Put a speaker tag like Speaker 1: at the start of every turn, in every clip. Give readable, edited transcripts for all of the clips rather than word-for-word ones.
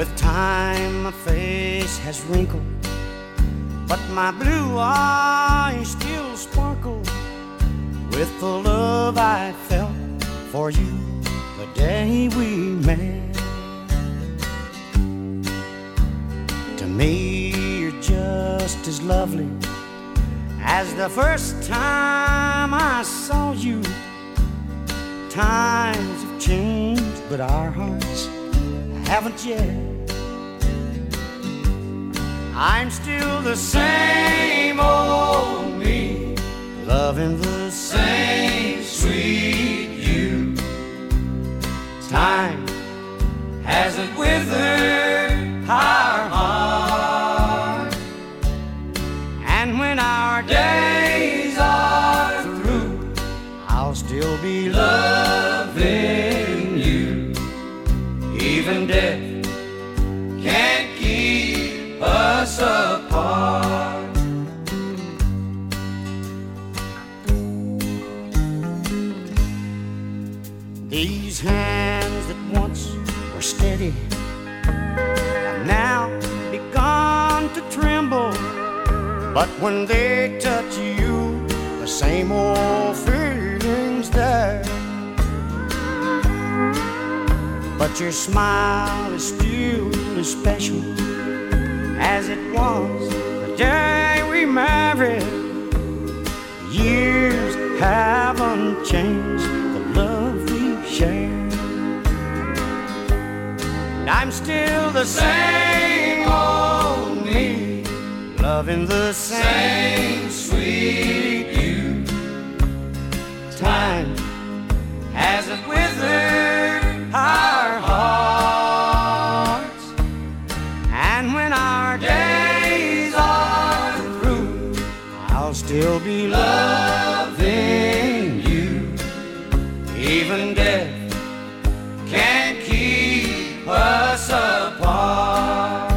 Speaker 1: With time my face has wrinkled, but my blue eyes still sparkle with the love I felt for you the day we met. To me you're just as lovely as the first time I saw you. Times have changed, but our hearts haven't yet. I'm still the same old me, loving the same sweet you. Time hasn't withered our heart, and when our days are through, I'll still be loving you. Even death can't keep us apart. These hands that once were steady have now begun to tremble, but when they touch you, the same old feeling's there. But your smile is still as special as it was the day we married. Years haven't changed the love we shared, and I'm still the same old me, loving the same sweet you. Time hasn't withered our hearts, and when our days are through, I'll still be loving you. Even death can't keep us apart.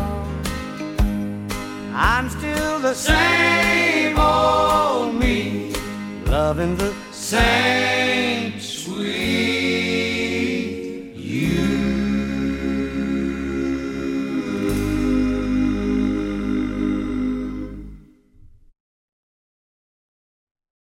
Speaker 1: I'm still the same old me, loving the same